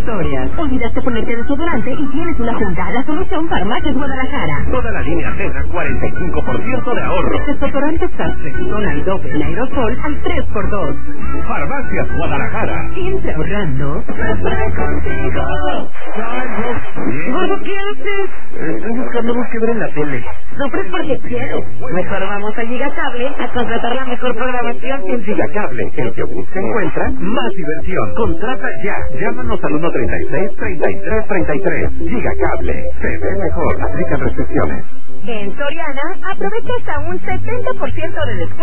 historias. Olvidaste ponerte desodorante y tienes una junta. La solución Farmacias Guadalajara. Toda la línea Tena, 45% de ahorro. Desodorante Saxfexona y doble en aerosol al 3x2. Farmacias Guadalajara. Siempre ahorrando. Gordo, ¿qué haces? Estoy buscando algo que ver en la tele. No, pero es porque quiero. Mejor vamos a Gigacable a contratar la mejor programación. En Gigacable, el que busca encuentra más diversión. Contrata ya. Llámanos al 136-3333. Gigacable. Se ve mejor. Aplican restricciones. En Soriana, aprovecha hasta un 70% de descuento